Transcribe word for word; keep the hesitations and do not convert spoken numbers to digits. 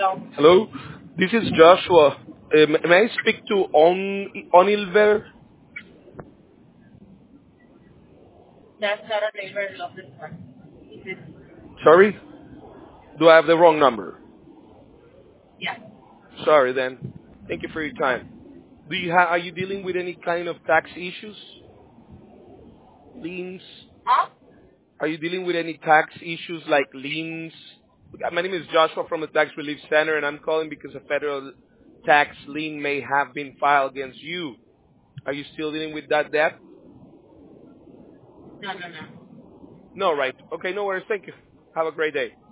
Hello, this is Joshua. Um, may I speak to On Onilver? Sorry, do I have the wrong number? Sorry then. Thank you for your time. Do you ha- are you dealing with any kind of tax issues, liens? Are you dealing with any tax issues like liens? My name is Joshua from the Tax Relief Center, and I'm calling because a federal tax lien may have been filed against you. Are you still dealing with that debt? No, right. Okay, no worries. Thank you. Have a great day.